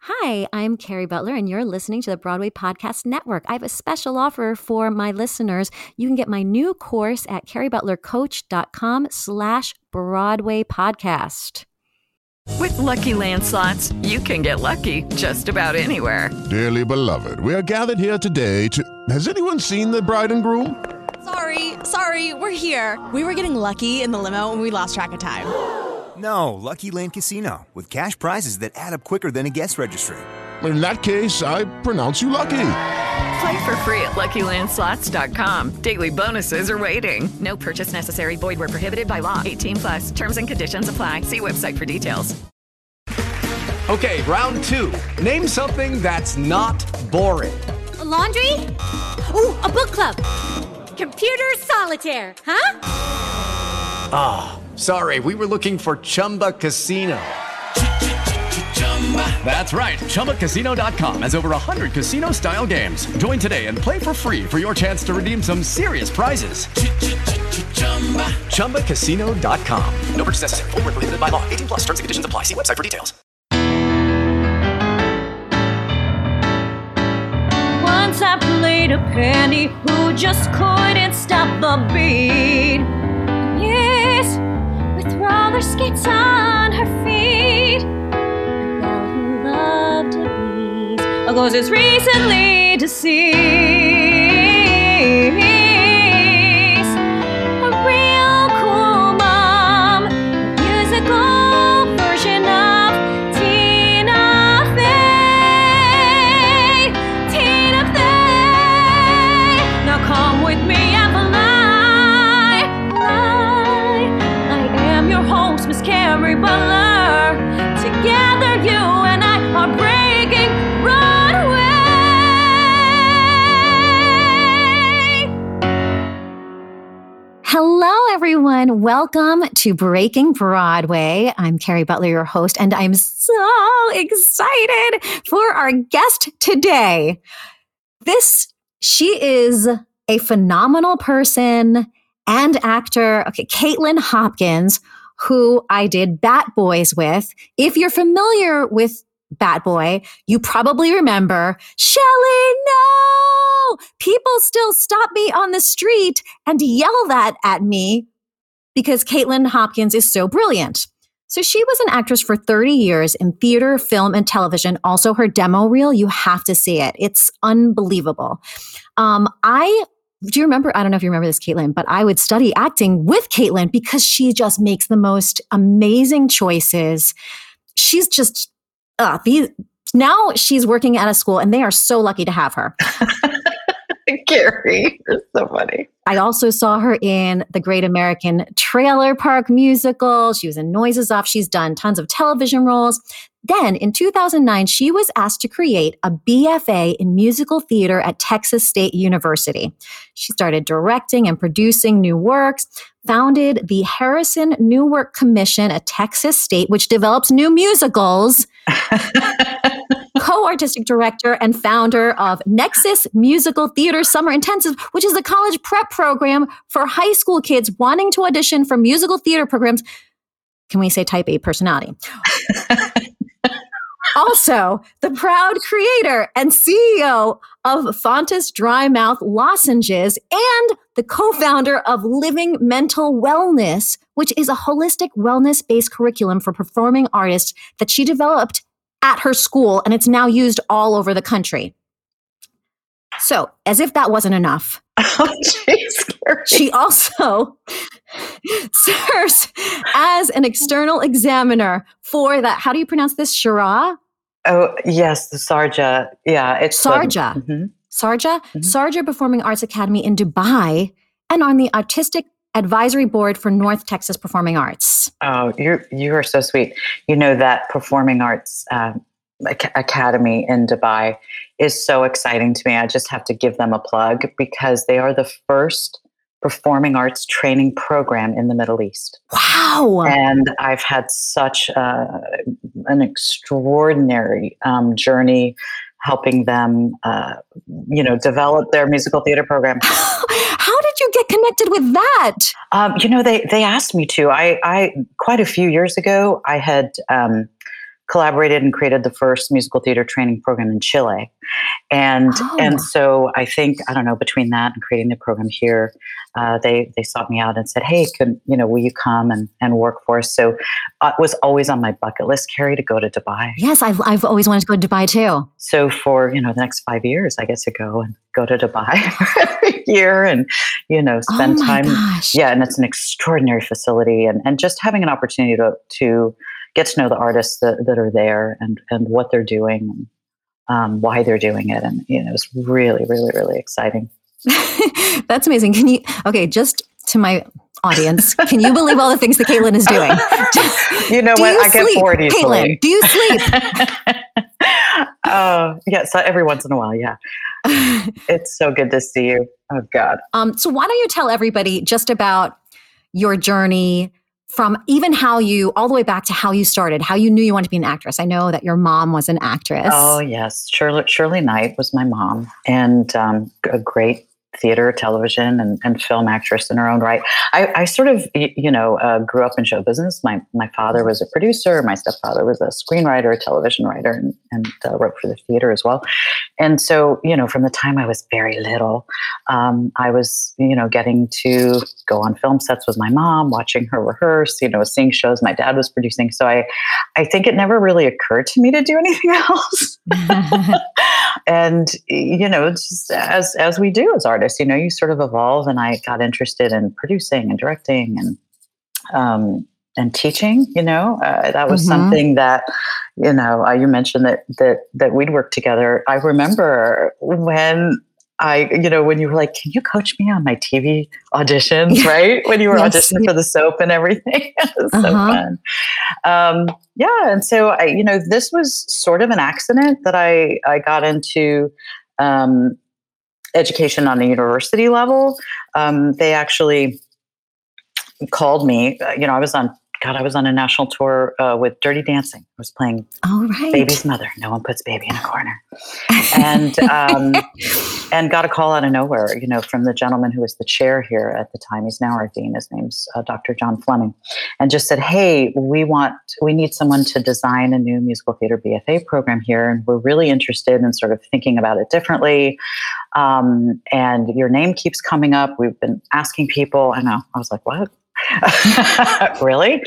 Hi, I'm Carrie Butler, and you're listening to the Broadway Podcast Network. I have a special offer for my listeners. You can get my new course at carriebutlercoach.com/Broadway podcast. With Lucky Land Slots, you can get lucky just about anywhere. Dearly beloved, we are gathered here today to... Has anyone seen the bride and groom? Sorry, we're here. We were getting lucky in the limo and we lost track of time. No, Lucky Land Casino, with cash prizes that add up quicker than a guest registry. In that case, I pronounce you lucky. Play for free at LuckyLandSlots.com. Daily bonuses are waiting. No purchase necessary. Void where prohibited by law. 18+. Terms and conditions apply. See website for details. Okay, round two. Name something that's not boring. A laundry? Ooh, a book club. Computer solitaire, huh? Sorry, we were looking for Chumba Casino. That's right. ChumbaCasino.com has over 100 casino-style games. Join today and play for free for your chance to redeem some serious prizes. ChumbaCasino.com. No purchase necessary. Void where prohibited by law. 18+. Terms and conditions apply. See website for details. Once I played a penny who just couldn't stop the beat. Yes, with roller skates on her feet. A girl who loved to beat. Oh, goes as recently deceased. A real cool mom. Musical version of Tina Fey. Tina Fey. Now come with me and fly. I am your host, Miss Carrie Butler. Together you and I are breaking Broadway. Hello, everyone. Welcome to Breaking Broadway. I'm Carrie Butler, your host, and I'm so excited for our guest today. She is a phenomenal person and actor. Okay, Caitlin Hopkins, who I did Bat Boys with. If you're familiar with Bat Boy, you probably remember, Shelley, no! People still stop me on the street and yell that at me because Caitlin Hopkins is so brilliant. So she was an actress for 30 years in theater, film, and television. Also her demo reel, you have to see it. It's unbelievable. Do you remember, I don't know if you remember this, Caitlin, but I would study acting with Caitlin because she just makes the most amazing choices. She's just, now she's working at a school and they are so lucky to have her. Carrie, you're so funny. I also saw her in the Great American Trailer Park musical. She was in Noises Off. She's done tons of television roles. Then in 2009, she was asked to create a BFA in musical theater at Texas State University. She started directing and producing new works, founded the Harrison New Work Commission at Texas State, which develops new musicals, co-artistic director and founder of Nexus Musical Theater Summer Intensive, which is a college prep program for high school kids wanting to audition for musical theater programs. Can we say type A personality? Also, the proud creator and CEO of Fontus Dry Mouth Lozenges and the co-founder of Living Mental Wellness, which is a holistic wellness-based curriculum for performing artists that she developed at her school, and it's now used all over the country. So, as if that wasn't enough, she also serves as an external examiner for that. How do you pronounce this? Shara? Oh, yes, the Sarja. Yeah, it's Sarja. Sarja? Sarja Performing Arts Academy in Dubai, and on the Artistic Advisory Board for North Texas Performing Arts. Oh, you are so sweet. You know that Performing Arts Academy in Dubai is so exciting to me. I just have to give them a plug because they are the first performing arts training program in the Middle East. Wow. And I've had such an extraordinary journey helping them, develop their musical theater program. How did you get connected with that? They asked me to. I quite a few years ago, I had collaborated and created the first musical theater training program in Chile. And so I think, I don't know, between that and creating the program here, they sought me out and said, hey, will you come and work for us? So it was always on my bucket list, Carrie, to go to Dubai. Yes, I've always wanted to go to Dubai too. So for, the next 5 years, I get to go to Dubai every year and, spend time. Gosh. Yeah. And it's an extraordinary facility and just having an opportunity to get to know the artists that are there and what they're doing and why they're doing it. And, it's really, really, really exciting. That's amazing. Just to my audience, can you believe all the things that Caitlin is doing? You know what? I get bored easily. Caitlin, do you sleep? Yes, every once in a while. Yeah. It's so good to see you. Oh God. So why don't you tell everybody just about your journey from even all the way back to how you started, how you knew you wanted to be an actress. I know that your mom was an actress. Oh yes. Shirley Knight was my mom, and a great theater, television, and film actress in her own right. I sort of, grew up in show business. My father was a producer. My stepfather was a screenwriter, a television writer, and wrote for the theater as well. And so, from the time I was very little, I was, getting to go on film sets with my mom, watching her rehearse, seeing shows my dad was producing. So I think it never really occurred to me to do anything else. And, just as we do as artists, you sort of evolve. And I got interested in producing and directing and teaching, that was something that, you mentioned that we'd work together. I remember when when you were like, can you coach me on my TV auditions, right? When you were auditioning for the soap and everything. It was so fun. And so this was sort of an accident that I got into education on a university level. They actually called me, I was on a national tour with Dirty Dancing. I was playing Baby's mother. No one puts baby in a corner. And got a call out of nowhere, from the gentleman who was the chair here at the time. He's now our dean. His name's Dr. John Fleming. And just said, hey, we need someone to design a new musical theater BFA program here. And we're really interested in sort of thinking about it differently. And your name keeps coming up. We've been asking people. I know. I was like, what? Really?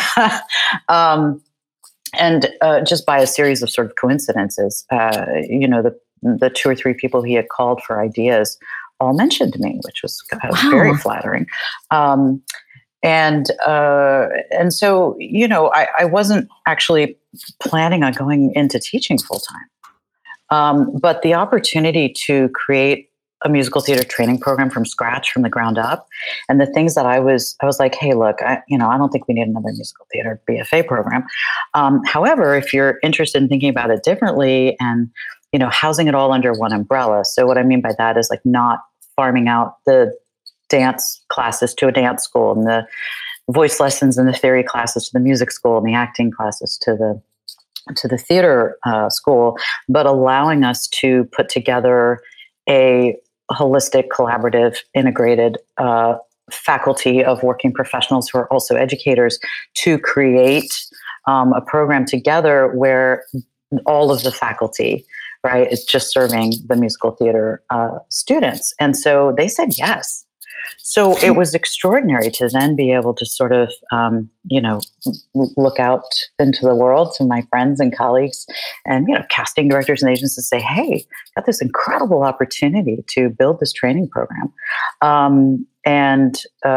And just by a series of sort of coincidences, the 2 or 3 people he had called for ideas all mentioned me, which was very flattering. And so, I wasn't actually planning on going into teaching full time. But the opportunity to create a musical theater training program from scratch, from the ground up. And the things that I was like, hey, look, I don't think we need another musical theater BFA program. However, if you're interested in thinking about it differently and, housing it all under one umbrella. So what I mean by that is like not farming out the dance classes to a dance school and the voice lessons and the theory classes to the music school and the acting classes to the theater school, but allowing us to put together a holistic, collaborative, integrated faculty of working professionals who are also educators to create a program together where all of the faculty, right, is just serving the musical theater students. And so they said yes. So it was extraordinary to then be able to sort of, look out into the world to my friends and colleagues and, casting directors and agents and say, hey, got this incredible opportunity to build this training program. And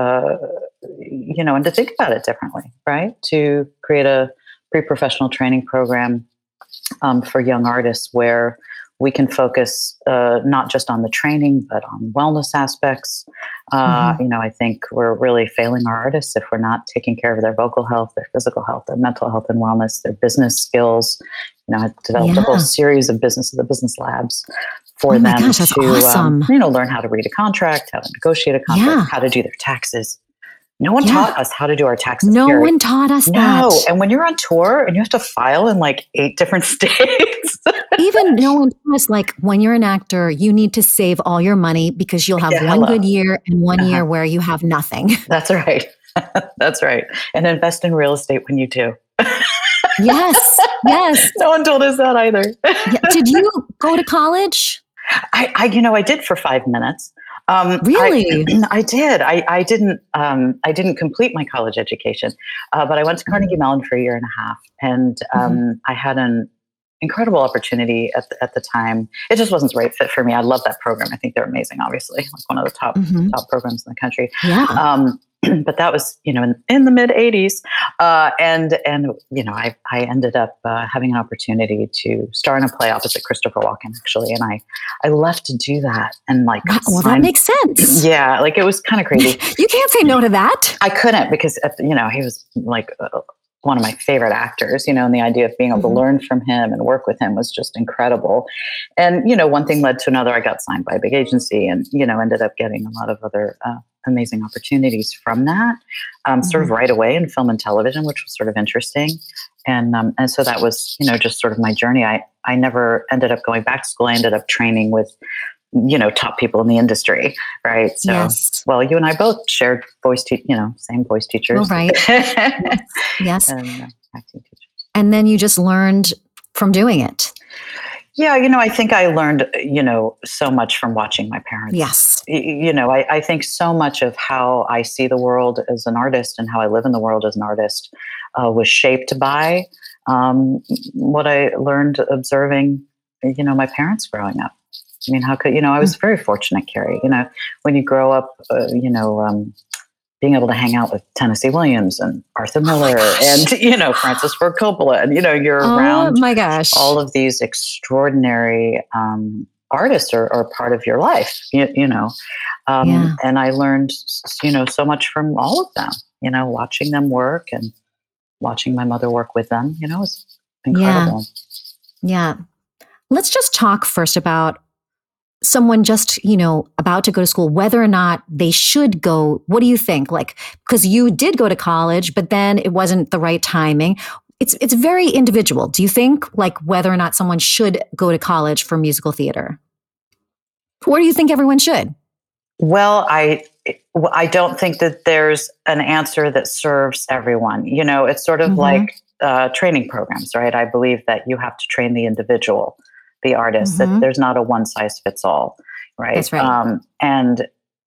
to think about it differently, right? To create a pre-professional training program for young artists where we can focus not just on the training, but on wellness aspects. I think we're really failing our artists if we're not taking care of their vocal health, their physical health, their mental health and wellness, their business skills. I've developed a whole series of business labs for them to awesome. Learn how to read a contract, how to negotiate a contract, how to do their taxes. No one taught us how to do our taxes. No one taught us that. No. And when you're on tour and you have to file in like 8 different states. Even no one taught us, like, when you're an actor, you need to save all your money because you'll have one good year and one year where you have nothing. That's right. That's right. And invest in real estate when you do. Yes. Yes. No one told us that either. Yeah. Did you go to college? I did for 5 minutes. Really? I did. I didn't complete my college education, but I went to Carnegie Mellon for a year and a half, and I had an incredible opportunity at the time. It just wasn't the right fit for me. I love that program. I think they're amazing. Obviously, like one of the top programs in the country. Yeah. But that was, in the mid 80s. And I ended up having an opportunity to star in a play opposite Christopher Walken, actually. And I left to do that. And well, that makes sense. Yeah. Like, it was kind of crazy. You can't say no to that. I couldn't, because, he was like one of my favorite actors, and the idea of being able to learn from him and work with him was just incredible. And, one thing led to another. I got signed by a big agency and, ended up getting a lot of other amazing opportunities from that, sort of right away in film and television, which was sort of interesting. And so that was, just sort of my journey. I never ended up going back to school. I ended up training with, top people in the industry, right? So, yes. Well, you and I both shared same voice teachers. Oh, right. Yes. And acting teachers. And then you just learned from doing it. Yeah, I think I learned, so much from watching my parents. Yes. I think so much of how I see the world as an artist and how I live in the world as an artist was shaped by what I learned observing, my parents growing up. I mean, how could, I was very fortunate, Carrie, when you grow up, being able to hang out with Tennessee Williams and Arthur Miller and, Francis Ford Coppola, and, you're around my gosh, all of these extraordinary artists are part of your life, and I learned, so much from all of them, watching them work and watching my mother work with them, it was incredible. Yeah. Let's just talk first about someone just, about to go to school, whether or not they should go. What do you think? Like, because you did go to college, but then it wasn't the right timing. It's very individual. Do you think, like, whether or not someone should go to college for musical theater? Or do you think everyone should? Well, I don't think that there's an answer that serves everyone. It's sort of like training programs, right? I believe that you have to train the individual, the artist, that there's not a one size fits all, right? That's right. And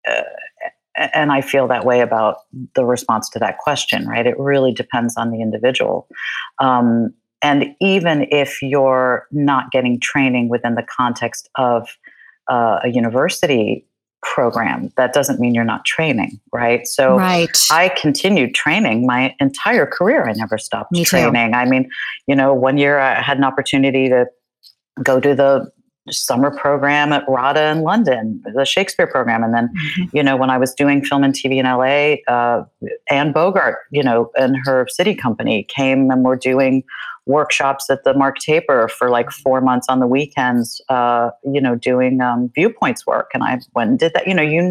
I feel that way about the response to that question, right? It really depends on the individual. And even if you're not getting training within the context of a university program, that doesn't mean you're not training, right? So I continued training my entire career. I never stopped training. I mean, 1 year I had an opportunity to go to the summer program at RADA in London, the Shakespeare program. And then, when I was doing film and TV in LA, Anne Bogart, and her city company came and were doing workshops at the Mark Taper for like 4 months on the weekends, doing viewpoints work. And I went and did that.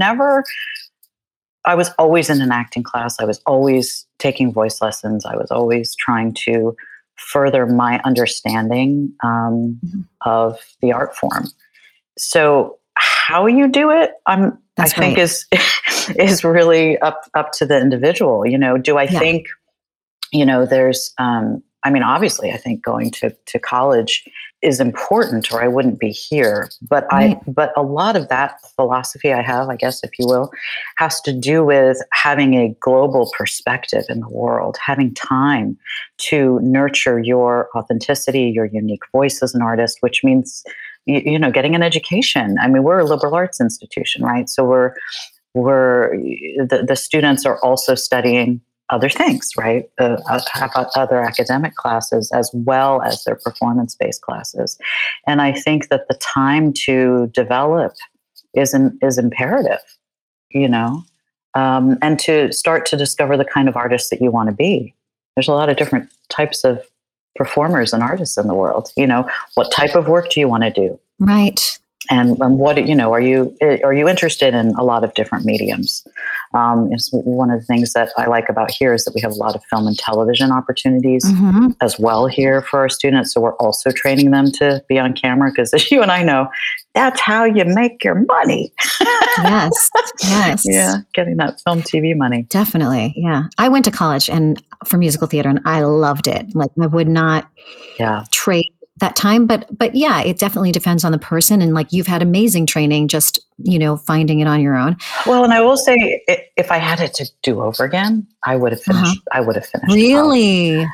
I was always in an acting class. I was always taking voice lessons. I was always trying to further my understanding of the art form. So how you do it, I think is really up to the individual. Do I think, there's, obviously I think going to college is important, or I wouldn't be here. But but a lot of that philosophy I have, I guess, if you will, has to do with having a global perspective in the world, having time to nurture your authenticity, your unique voice as an artist, which means, getting an education. I mean, we're a liberal arts institution, right? So the students are also studying other things, right? Other academic classes as well as their performance-based classes. And I think that the time to develop is imperative, and to start to discover the kind of artist that you want to be. There's a lot of different types of performers and artists in the world. What type of work do you want to do? Right. And what, are you interested in a lot of different mediums? It's one of the things that I like about here is that we have a lot of film and television opportunities as well here for our students. So we're also training them to be on camera because, as you and I know, that's how you make your money. Yes. Yeah, getting that film TV money. Definitely. Yeah. I went to college and for musical theater and I loved it. Like I would not trade that time, but yeah, it definitely depends on the person. And like you've had amazing training, just, finding it on your own. Well, and I will say if I had it to do over again, I would have finished. I would have finished. Really?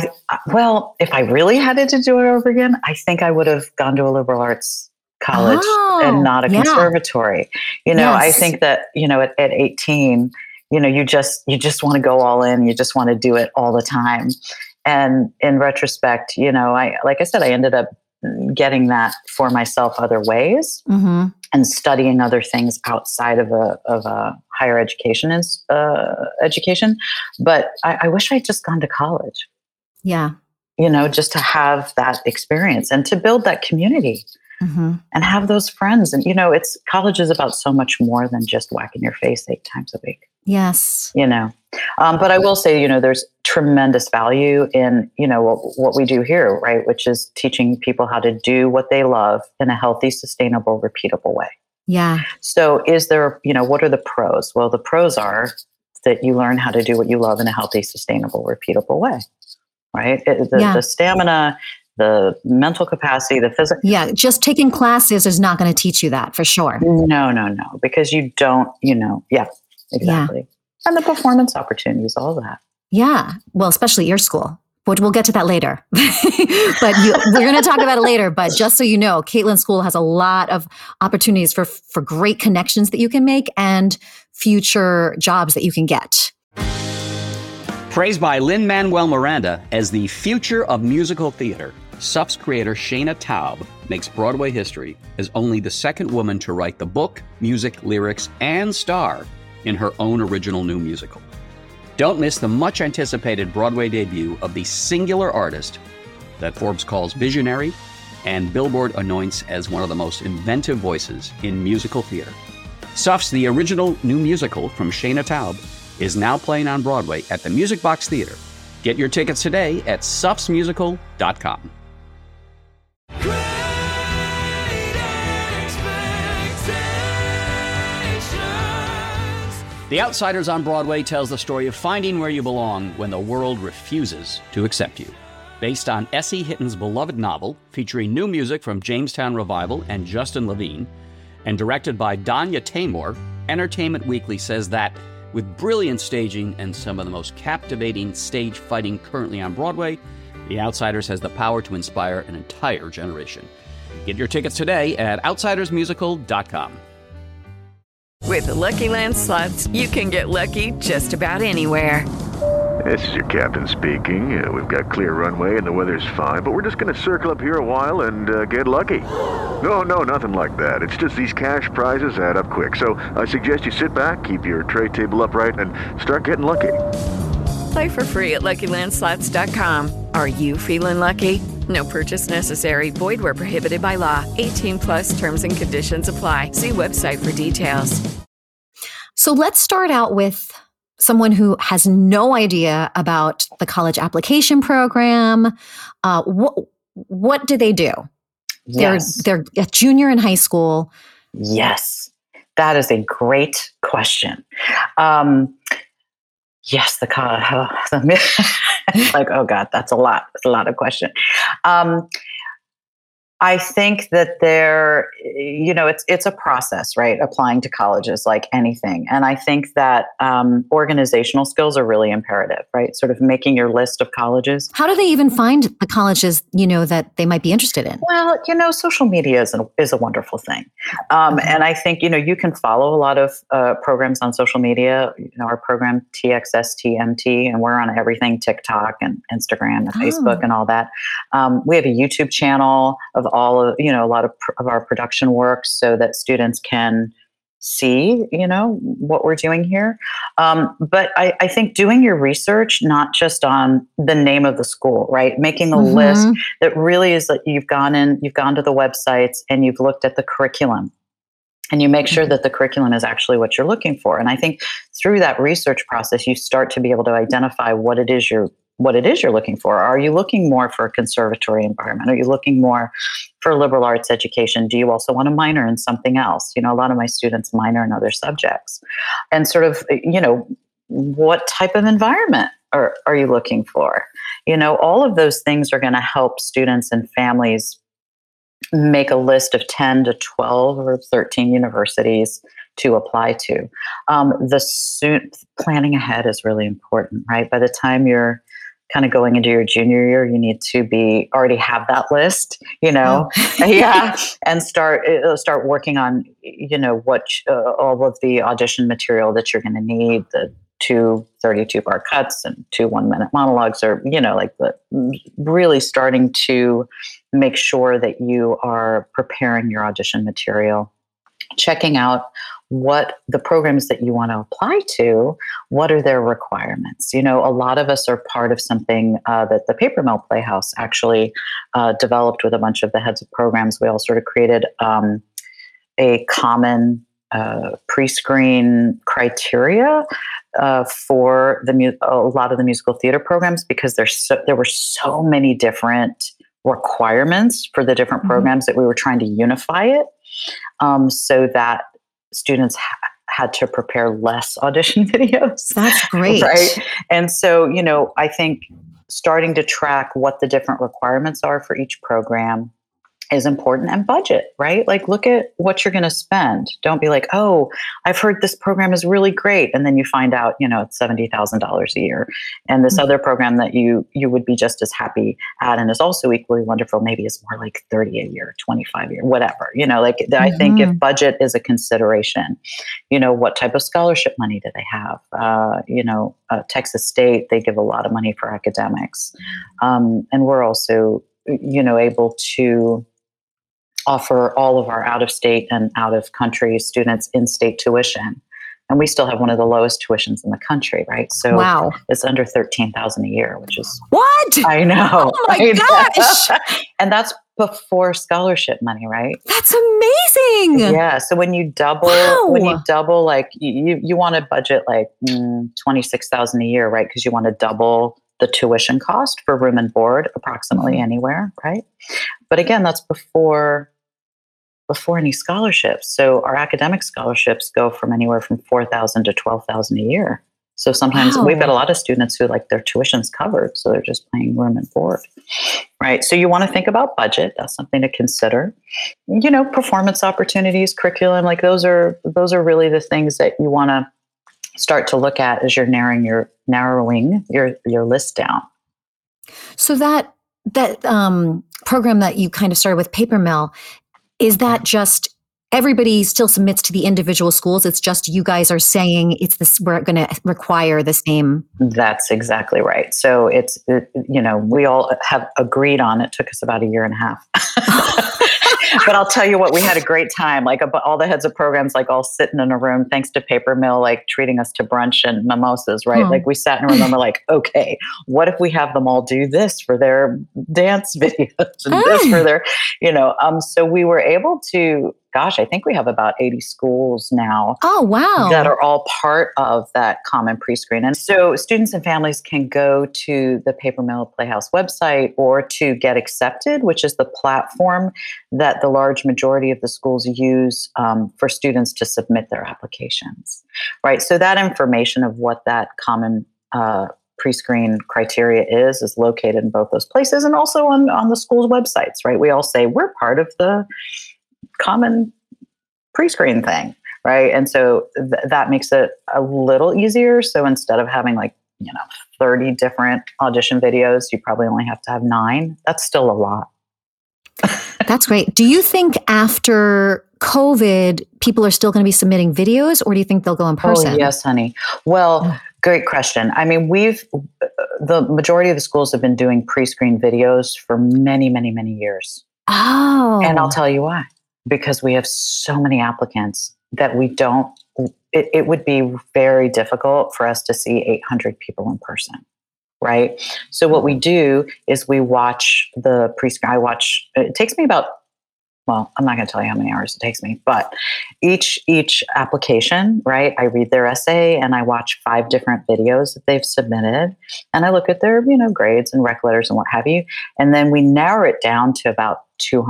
If I really had it to do it over again, I think I would have gone to a liberal arts college and not a conservatory. I think that, at 18, you just want to go all in. You just want to do it all the time. And in retrospect, like I said, I ended up getting that for myself other ways and studying other things outside of a higher education education. But I wish I'd just gone to college. Yeah. Just to have that experience and to build that community. And have those friends. And, college is about so much more than just whacking your face 8 times a week. Yes. But I will say, there's tremendous value in, what we do here, right? Which is teaching people how to do what they love in a healthy, sustainable, repeatable way. Yeah. So is there, what are the pros? Well, the pros are that you learn how to do what you love in a healthy, sustainable, repeatable way, right? The stamina, the mental capacity, the physical. Yeah, just taking classes is not going to teach you that for sure. No, because you don't, exactly. And the performance opportunities, all that. Yeah, well, especially your school, but we'll get to that later. But we're going to talk about it later. But just so you know, Caitlin's school has a lot of opportunities for great connections that you can make and future jobs that you can get. Praised by Lin-Manuel Miranda as the future of musical theater, SUF's creator Shana Taub makes Broadway history as only the second woman to write the book, music, lyrics, and star in her own original new musical. Don't miss the much-anticipated Broadway debut of the singular artist that Forbes calls visionary and Billboard anoints as one of the most inventive voices in musical theater. SUF's The Original New Musical from Shana Taub is now playing on Broadway at the Music Box Theater. Get your tickets today at sufsmusical.com. The Outsiders on Broadway tells the story of finding where you belong when the world refuses to accept you. Based on S.E. Hitton's beloved novel, featuring new music from Jamestown Revival and Justin Levine, and directed by Danya Taymor, Entertainment Weekly says that with brilliant staging and some of the most captivating stage fighting currently on Broadway, The Outsiders has the power to inspire an entire generation. Get your tickets today at outsidersmusical.com. With the Lucky Land Slots, you can get lucky just about anywhere. This is your captain speaking. We've got clear runway and the weather's fine, but we're just going to circle up here a while and get lucky. No, nothing like that. It's just these cash prizes add up quick. So I suggest you sit back, keep your tray table upright, and start getting lucky. Play for free at LuckyLandSlots.com. Are you feeling lucky? No purchase necessary. Void where prohibited by law. 18+ terms and conditions apply. See website for details. So let's start out with someone who has no idea about the college application program. What do they do? Yes. They're a junior in high school. Yes, that is a great question. Yes, like, oh God, that's a lot. It's a lot of question. I think that it's a process, right? Applying to colleges like anything. And I think that organizational skills are really imperative, right? Sort of making your list of colleges. How do they even find the colleges, that they might be interested in? Well, social media is a wonderful thing. And I think, you can follow a lot of programs on social media, our program TXSTMT, and we're on everything, TikTok and Instagram and Facebook and all that. We have a YouTube channel of all of, a lot of our production work so that students can see, what we're doing here. But I think doing your research, not just on the name of the school, right? Making a list that really is that you've gone to the websites and you've looked at the curriculum And you make sure that the curriculum is actually what you're looking for. And I think through that research process, you start to be able to identify what it is you're looking for. Are you looking more for a conservatory environment? Are you looking more for liberal arts education? Do you also want to minor in something else? A lot of my students minor in other subjects. And sort of, what type of environment are you looking for? All of those things are going to help students and families make a list of 10 to 12 or 13 universities to apply to. Planning ahead is really important, right? By the time you're kind of going into your junior year, you need to already have that list, yeah, and start working on, what all of the audition material that you're going to need, the 2 32-bar cuts and 2 1-minute monologues, or really starting to make sure that you are preparing your audition material, checking out what the programs that you want to apply to, what are their requirements. A lot of us are part of something that the Paper Mill Playhouse actually developed with a bunch of the heads of programs. We all sort of created a common pre-screen criteria for a lot of the musical theater programs, because there were so many different requirements for the different programs that we were trying to unify it, so that students had to prepare less audition videos. That's great. Right. And so, I think starting to track what the different requirements are for each program is important, and budget, right? Like, look at what you're going to spend. Don't be like, oh, I've heard this program is really great. And then you find out, it's $70,000 a year. And this other program that you would be just as happy at and is also equally wonderful, maybe is more like 30 a year, 25 a year, whatever, I think if budget is a consideration, what type of scholarship money do they have? Texas State, they give a lot of money for academics. And we're also, able to offer all of our out-of-state and out-of-country students in-state tuition. And we still have one of the lowest tuitions in the country, right? So wow. It's under $13,000 a year, which is... What? I know. Oh my gosh. And that's before scholarship money, right? That's amazing. Yeah. So when you double, like you want to budget like $26,000 a year, right? Because you want to double the tuition cost for room and board approximately anywhere, right? But again, that's before any scholarships. So our academic scholarships go from anywhere from $4,000 to $12,000 a year. So sometimes we've got a lot of students who like their tuition's covered, so they're just paying room and board, right? So you want to think about budget. That's something to consider. Performance opportunities, curriculum, like those are really the things that you want to start to look at as you're narrowing your list down. So that program that you kind of started with Paper Mill, is that just everybody still submits to the individual schools? It's just you guys are saying we're going to require the same. That's exactly right. So we all have agreed on it. Took us about 1.5 years. But I'll tell you what, we had a great time. Like all the heads of programs, like all sitting in a room, thanks to Paper Mill, like treating us to brunch and mimosas, right? Like we sat in a room and we're like, okay, what if we have them all do this for their dance videos and this for their, so we were able to, I think we have about 80 schools now. Oh, wow. That are all part of that common pre-screen. And so students and families can go to the Paper Mill Playhouse website or to Get Accepted, which is the platform that the large majority of the schools use for students to submit their applications, right? So that information of what that common pre-screen criteria is located in both those places and also on the school's websites, right? We all say we're part of the common pre-screen thing, right? And so that makes it a little easier. So instead of having 30 different audition videos, you probably only have to have 9. That's still a lot. That's great. Do you think after COVID, people are still going to be submitting videos, or do you think they'll go in person? Oh, yes, honey. Well, great question. I mean, the majority of the schools have been doing pre-screen videos for many, many, many years. Oh. And I'll tell you why. Because we have so many applicants that it would be very difficult for us to see 800 people in person, right? So what we do is we watch the pre-screen. It takes me about well, I'm not going to tell you how many hours it takes me, but each application, right? I read their essay and I watch 5 different videos that they've submitted, and I look at their, grades and rec letters and what have you. And then we narrow it down to about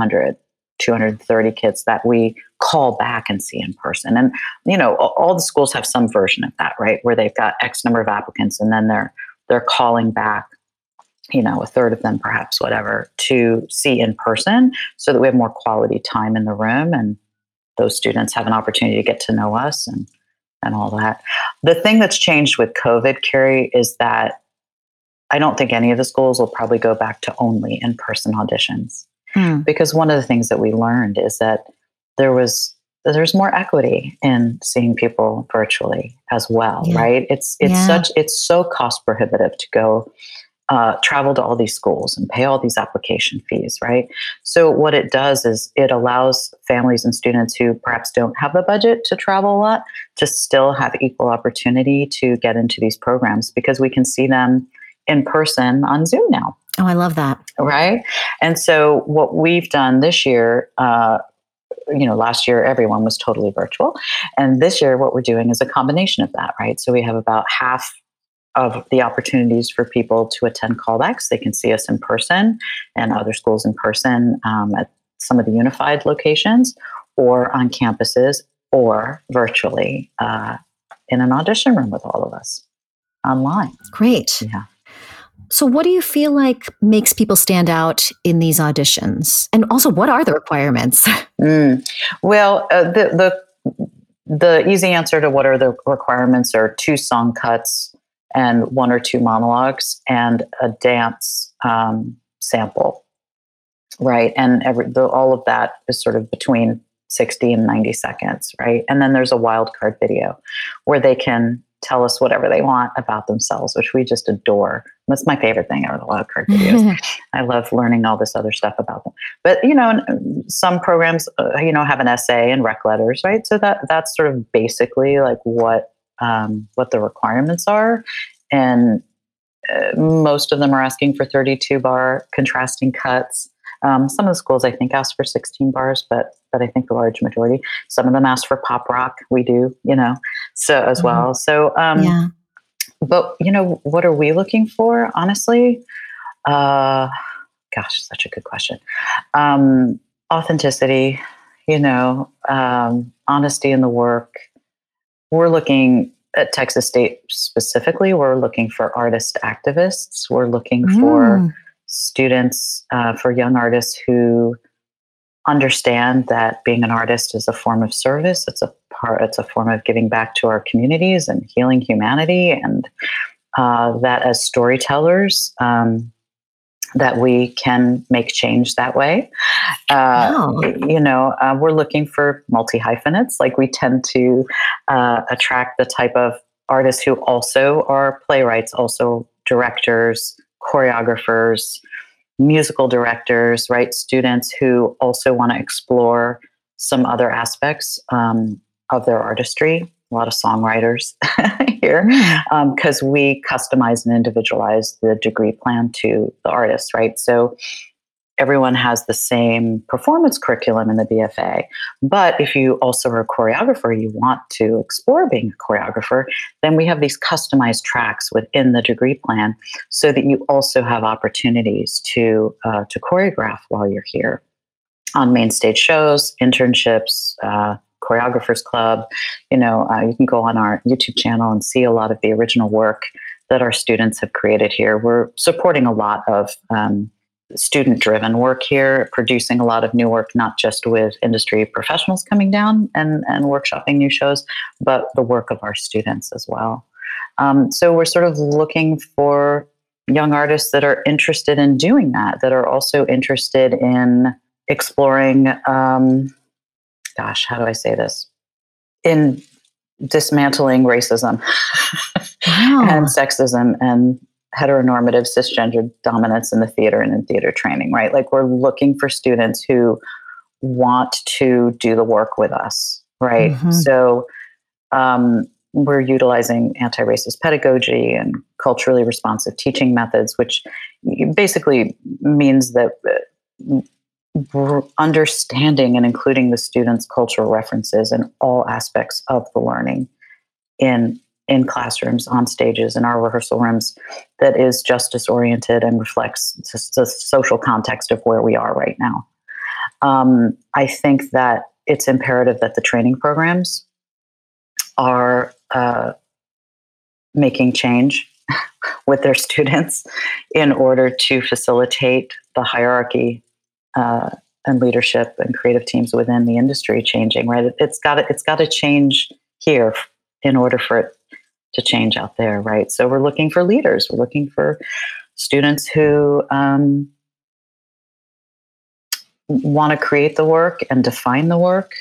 230 kids that we call back and see in person. And, all the schools have some version of that, right? Where they've got X number of applicants and then they're calling back, a third of them, perhaps, whatever, to see in person so that we have more quality time in the room and those students have an opportunity to get to know us and all that. The thing that's changed with COVID, Carrie, is that I don't think any of the schools will probably go back to only in-person auditions. Because one of the things that we learned is that there's more equity in seeing people virtually as well, right? It's so cost prohibitive to go travel to all these schools and pay all these application fees, right? So what it does is it allows families and students who perhaps don't have the budget to travel a lot to still have equal opportunity to get into these programs because we can see them in person on Zoom now. Oh, I love that. Right. And so what we've done this year, last year, everyone was totally virtual. And this year, what we're doing is a combination of that, right? So we have about half of the opportunities for people to attend callbacks. They can see us in person and other schools in person at some of the unified locations or on campuses or virtually in an audition room with all of us online. Great. Yeah. So what do you feel like makes people stand out in these auditions? And also, what are the requirements? Well, the easy answer to what are the requirements are 2 song cuts and 1 or 2 monologues and a dance sample, right? And all of that is sort of between 60 and 90 seconds, right? And then there's a wildcard video where they can tell us whatever they want about themselves, which we just adore. That's my favorite thing are the wildcard videos. I love learning all this other stuff about them. But, some programs, have an essay and rec letters, right? So that's sort of basically like what the requirements are. And most of them are asking for 32 bar contrasting cuts. Some of the schools, I think, ask for 16 bars, but I think the large majority. Some of them ask for pop rock. We do, so as well. So, but what are we looking for? Honestly, gosh, such a good question. Authenticity, honesty in the work. We're looking at Texas State specifically. We're looking for artist activists. We're looking for students, for young artists who understand that being an artist is a form of service. It's a form of giving back to our communities and healing humanity, and that as storytellers, that we can make change that way. We're looking for multi-hyphenates. Like we tend to attract the type of artists who also are playwrights, also directors, choreographers, musical directors, right? Students who also want to explore some other aspects of their artistry. A lot of songwriters here, because we customize and individualize the degree plan to the artist, right? So everyone has the same performance curriculum in the BFA. But if you also are a choreographer, you want to explore being a choreographer, then we have these customized tracks within the degree plan so that you also have opportunities to choreograph while you're here on main stage shows, internships, Choreographers Club. You can go on our YouTube channel and see a lot of the original work that our students have created here. We're supporting a lot of student-driven work here, producing a lot of new work, not just with industry professionals coming down and workshopping new shows, but the work of our students as well. So we're sort of looking for young artists that are interested in doing that are also interested in exploring, how do I say this? In dismantling racism and sexism and heteronormative cisgender dominance in the theater and in theater training, right? Like we're looking for students who want to do the work with us, right? So we're utilizing anti-racist pedagogy and culturally responsive teaching methods, which basically means that understanding and including the students' cultural references in all aspects of the learning in classrooms, on stages, in our rehearsal rooms, that is justice oriented and reflects the social context of where we are right now. I think that it's imperative that the training programs are making change with their students in order to facilitate the hierarchy and leadership and creative teams within the industry changing. Right, it's got to change here in order for it to change out there. Right, so we're looking for leaders. We're looking for students who want to create the work and define the work.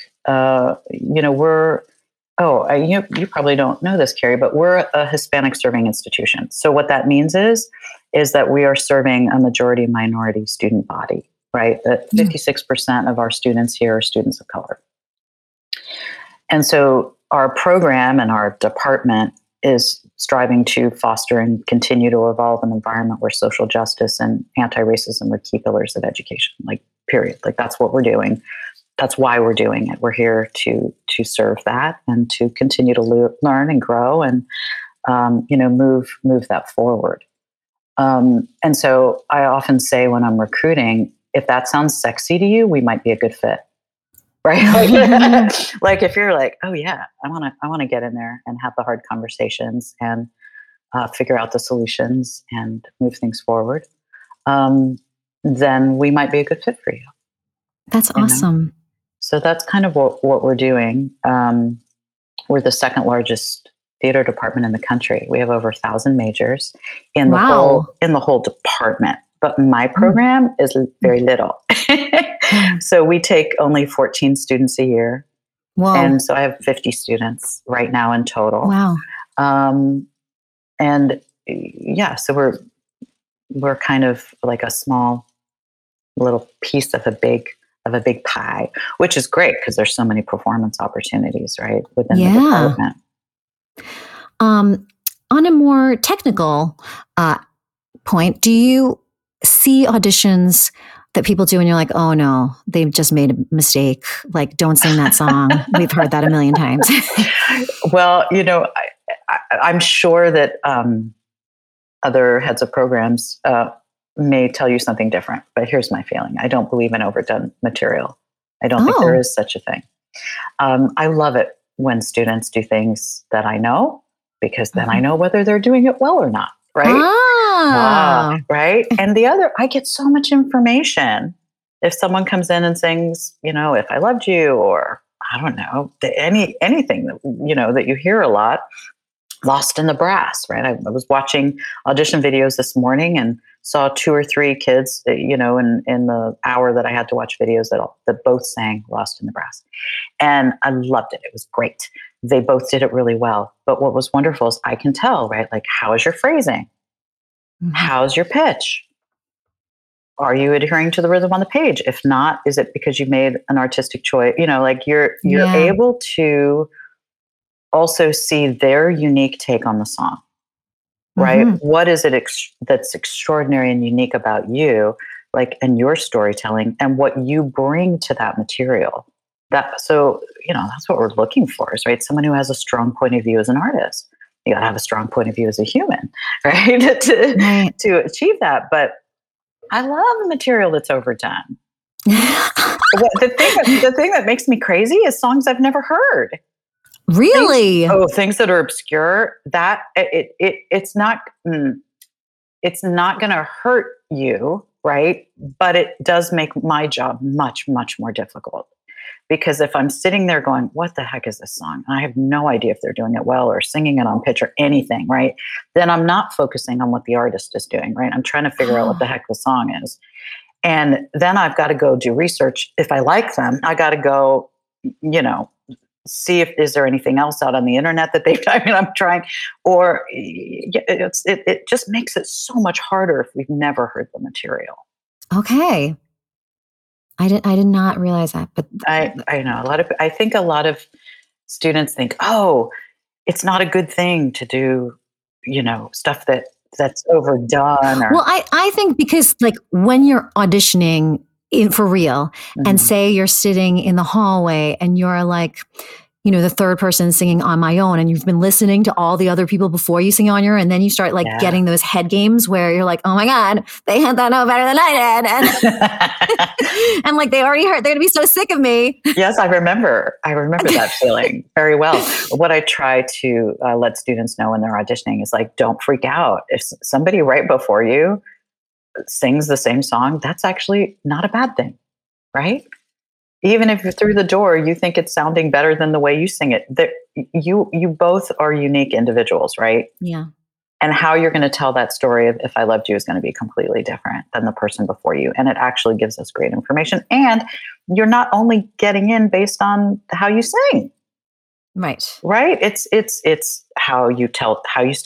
You probably don't know this, Carrie, but we're a Hispanic serving institution. So what that means is that we are serving a majority minority student body, right? That 56% of our students here are students of color. And so our program and our department is striving to foster and continue to evolve an environment where social justice and anti-racism are key pillars of education, like period. Like that's what we're doing. That's why we're doing it. We're here to serve that and to continue to learn and grow and move that forward. And so I often say when I'm recruiting, if that sounds sexy to you, we might be a good fit, right? Like if you're like, oh yeah, I want to get in there and have the hard conversations and figure out the solutions and move things forward, then we might be a good fit for you. That's awesome. So that's kind of what we're doing. We're the second largest theater department in the country. We have over 1,000 majors in the whole department. But my program is very little. So we take only 14 students a year. Whoa. And so I have 50 students right now in total. Wow. So we're kind of like a small little piece of a big pie, which is great because there's so many performance opportunities, right, within the department. On a more technical point, do you see auditions that people do and you're like, oh no, they've just made a mistake, like don't sing that song? We've heard that a million times. Well, I'm sure that other heads of programs may tell you something different, but here's my feeling. I don't believe in overdone material. I don't think there is such a thing. I love it when students do things that I know, because then I know whether they're doing it well or not, right? Right? And the other, I get so much information. If someone comes in and sings, If I Loved You, or I don't know, anything that, that you hear a lot, Lost in the Brass, right? I was watching audition videos this morning and saw 2 or 3 kids, in the hour that I had to watch videos that both sang Lost in the Brass. And I loved it. It was great. They both did it really well. But what was wonderful is I can tell, right? Like, how is your phrasing? Mm-hmm. How's your pitch? Are you adhering to the rhythm on the page? If not, is it because you made an artistic choice? You're able to also see their unique take on the song, right? Mm-hmm. What is it that's extraordinary and unique about you, and your storytelling and what you bring to that material? That's what we're looking for, is right. Someone who has a strong point of view as an artist. You got to have a strong point of view as a human, right? to achieve that. But I love material that's overdone. The thing that makes me crazy is songs I've never heard. Really? Things that are obscure, that it's not going to hurt you, right? But it does make my job much, much more difficult. Because if I'm sitting there going, what the heck is this song? And I have no idea if they're doing it well or singing it on pitch or anything, right? Then I'm not focusing on what the artist is doing, right? I'm trying to figure out what the heck the song is. And then I've got to go do research. If I like them, I got to go, see if is there anything else out on the internet that they've done. I'm trying, or it just makes it so much harder if we've never heard the material. Okay. I did not realize that, but I know I think a lot of students think, it's not a good thing to do, stuff that's overdone. Well, I think because when you're auditioning, for real. And say you're sitting in the hallway and you're like, the third person singing On My Own, and you've been listening to all the other people before you sing On Your Own, and then you start getting those head games where you're like, oh my God, they hit that note better than I did. And like, they already heard, they're going to be so sick of me. Yes, I remember that feeling very well. What I try to let students know when they're auditioning is like, don't freak out. If somebody right before you sings the same song, that's actually not a bad thing, right? Even if you're through the door, you think it's sounding better than the way you sing it. You both are unique individuals, right? Yeah. And how you're going to tell that story of If I Loved You is going to be completely different than the person before you. And it actually gives us great information. And you're not only getting in based on how you sing. Right. Right? It's how you tell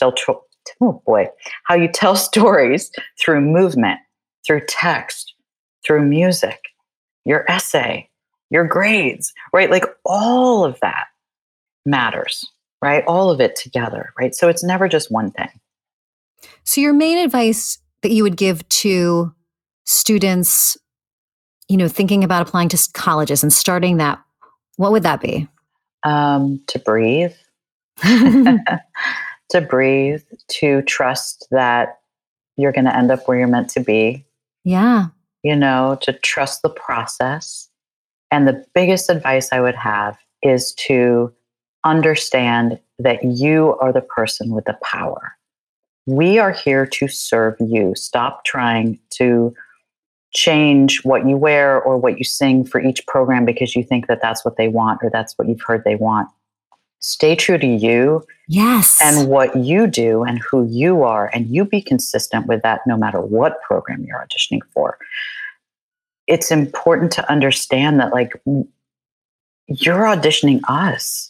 stories through movement, through text, through music, your essay, your grades, right? Like all of that matters, right? All of it together, right? So it's never just one thing. So your main advice that you would give to students, thinking about applying to colleges and starting that, what would that be? To breathe, to trust that you're going to end up where you're meant to be. Yeah. To trust the process. And the biggest advice I would have is to understand that you are the person with the power. We are here to serve you. Stop trying to change what you wear or what you sing for each program because you think that that's what they want or that's what you've heard they want. Stay true to you. Yes. And what you do and who you are, and you be consistent with that no matter what program you're auditioning for. It's important to understand that like you're auditioning us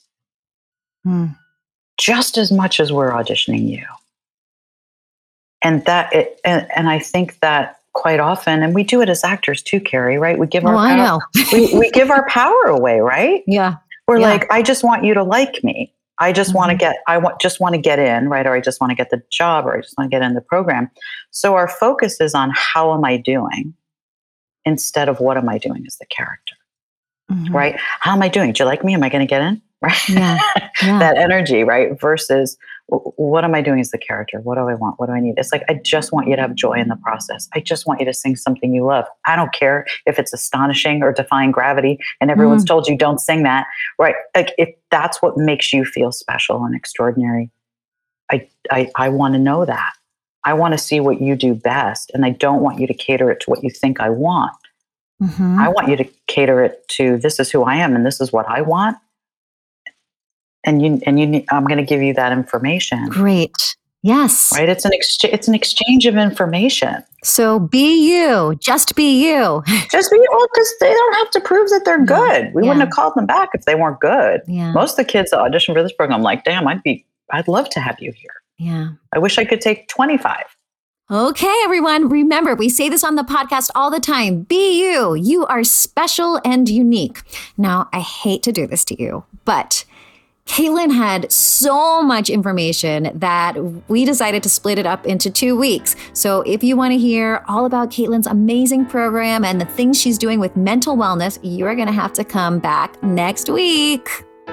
just as much as we're auditioning you. And and I think that quite often, and we do it as actors too, Carrie, right? We give our I know. we give our power away, right? Yeah. We're like, I just want you to like me. I just want to get in, right? Or I just want to get the job, or I just want to get in the program. So our focus is on how am I doing instead of what am I doing as the character, right? How am I doing? Do you like me? Am I going to get in? Right? Yeah. That energy, right? Versus what am I doing as the character? What do I want? What do I need? It's like, I just want you to have joy in the process. I just want you to sing something you love. I don't care if it's astonishing or defying gravity and everyone's told you don't sing that, right? Like if that's what makes you feel special and extraordinary, I want to know that. I want to see what you do best. And I don't want you to cater it to what you think I want. I want you to cater it to, this is who I am and this is what I want. And I'm going to give you that information. Great. Yes. Right. It's an exchange of information. So be you. Just be you. Just be you. Well, because they don't have to prove that they're good. We wouldn't have called them back if they weren't good. Yeah. Most of the kids that audition for this program, I'm like, damn, I'd love to have you here. Yeah. I wish I could take 25. Okay, everyone. Remember, we say this on the podcast all the time. Be you. You are special and unique. Now, I hate to do this to you, but Caitlin had so much information that we decided to split it up into 2 weeks. So if you want to hear all about Caitlin's amazing program and the things she's doing with mental wellness, you're going to have to come back next week.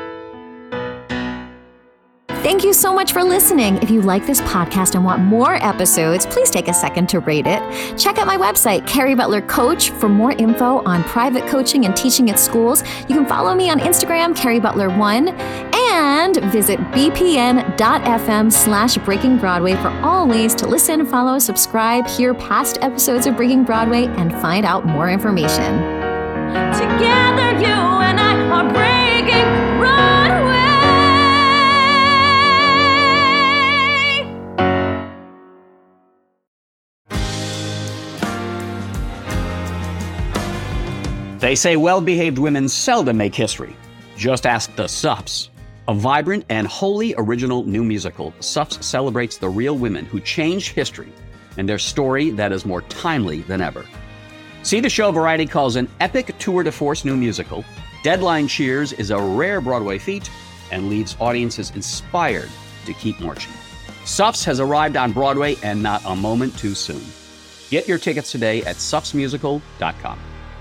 Thank you so much for listening. If you like this podcast and want more episodes, please take a second to rate it. Check out my website, Carrie Butler Coach, for more info on private coaching and teaching at schools. You can follow me on Instagram, Carrie Butler 1, and visit bpn.fm/Breaking Broadway for all ways to listen, follow, subscribe, hear past episodes of Breaking Broadway, and find out more information. Together, you and I are breaking Broadway. They say well-behaved women seldom make history. Just ask the Suffs. A vibrant and wholly original new musical, Suffs celebrates the real women who changed history and their story that is more timely than ever. See the show Variety calls an epic tour de force new musical. Deadline cheers is a rare Broadway feat and leaves audiences inspired to keep marching. Suffs has arrived on Broadway and not a moment too soon. Get your tickets today at suffsmusical.com.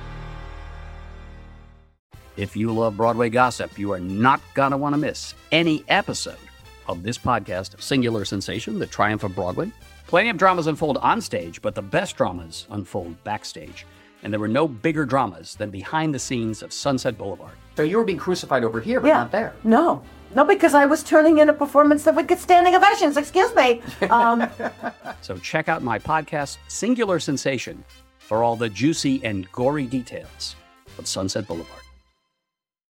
If you love Broadway gossip, you are not going to want to miss any episode of this podcast, Singular Sensation, The Triumph of Broadway. Plenty of dramas unfold on stage, but the best dramas unfold backstage. And there were no bigger dramas than behind the scenes of Sunset Boulevard. So you were being crucified over here, but not there. No, because I was turning in a performance that would get standing ovations. Excuse me. So check out my podcast, Singular Sensation, for all the juicy and gory details of Sunset Boulevard.